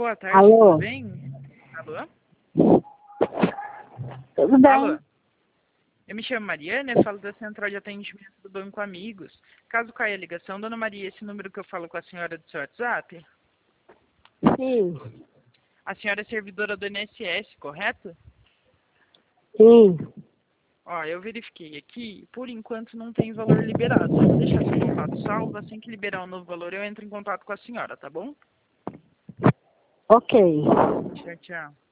boa tarde, Alô? tudo bem? Alô? Tudo bem? Alô? Eu me chamo Mariana e falo da Central de Atendimento do Banco Amigos. Caso caia a ligação, Dona Maria, esse número que eu falo com a senhora do seu WhatsApp? Sim, A senhora é servidora do INSS, correto? sim. Ó, eu verifiquei aqui, por enquanto não tem valor liberado. Eu vou deixar seu contato salvo, assim que liberar um novo valor eu entro em contato com a senhora, tá bom? Ok. Tchau, tchau.